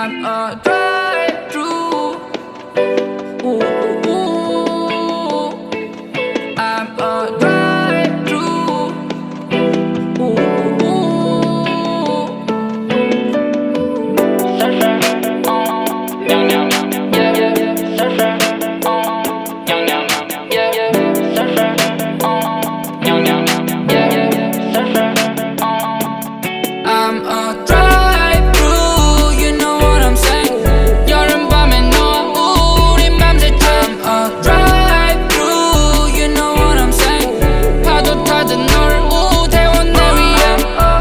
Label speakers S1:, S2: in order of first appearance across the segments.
S1: I'm a drive-through. Ooh, ooh, ooh. I'm a drive-through. Ooh, ooh, ooh. Surfer, young, young, yeah, yeah. Surfer, young, young, yeah, yeah. Surfer, young, young, yeah, yeah. Surfer, I'm a drive-through. You know what I'm saying? 여름밤에 너 우린 밤새 I'm a drive-through. You know what I'm saying? 파도 타듯 널 우대원 내 위에 I'm a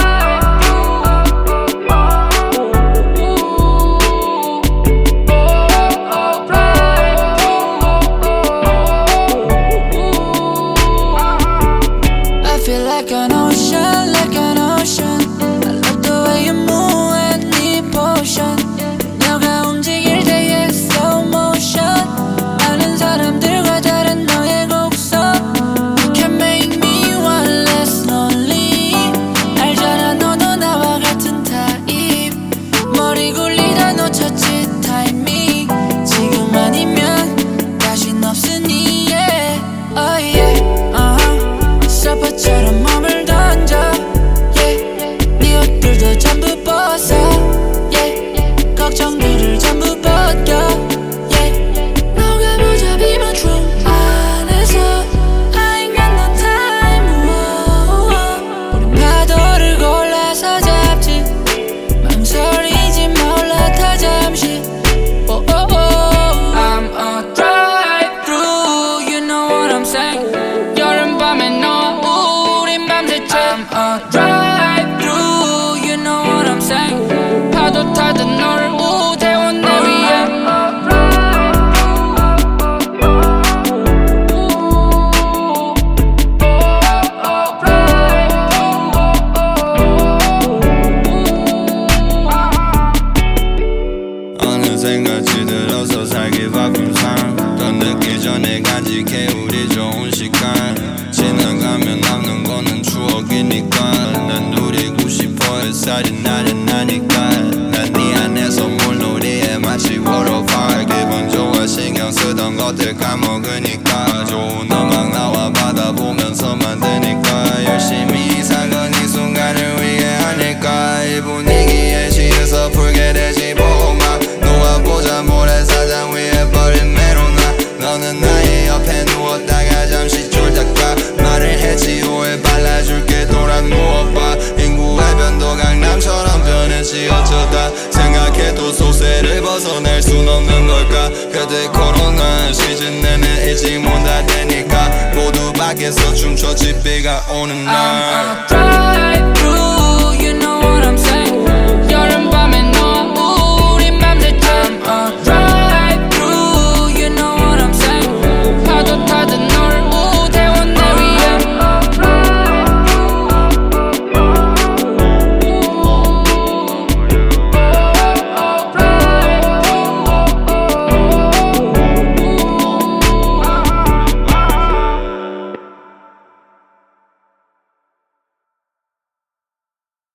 S1: drive-through. I feel like an ocean, like an ocean. I love the way you move and devotion. 너가 움직일 때의 slow motion. 아는 사람들과 다른 너의 곡선. You can make me one less lonely. 알잖아 너도 나와 같은 타입. 머리 굴리다 놓쳤지 타이밍. 지금 아니면 다신 없으니 yeah. Oh yeah. 서퍼처럼 몸을 던져 yeah. 네 옷들도 전부 벗어 yeah. 걱정들을 전부 벗겨 yeah. 너가 무자비만 rum 안에서 I ain't got no time. 우린 파도를 골라서 잡지. 망설이지 몰라 잠시. I'm a drive-through. You know what I'm saying? 여름밤에 너 우린 밤새 I'm a drive-through. You know what I'm saying? 파도 타듯 널 우대원 내 위에 I'm a
S2: 어느샌가지 들어서 살기 바쁜 삶 더 늦기 전에 간직해 우리 좋은 시간 지나가면 남는 거는 추억이니까 난 누리고 싶어 햇살이 나른하니까 난 네 안에서 물놀이에 마치 워터파크 기분 좋아 신경 쓰던 것들 까먹으니까 좋은 음악 나와 바다 보면서 만드니까 열심히 사건 이 순간을 위해 하니까 이 분위기에 취해서 풀게 되지 보마 놓아보자 모래사장 위에 버린 메로나 너는 나의 옆에 누웠다가 잠시 졸다가 말을 했지 오해 발라줄게 돌아 누워봐 인구의 변도 강남처럼 변했지 어쩌다 생각해도 소세를 벗어날 순 없는 걸까 그때 코로나 시즌 내내 일찍 문 닫으니까 모두 밖에서 춤췄지 비가 오는 날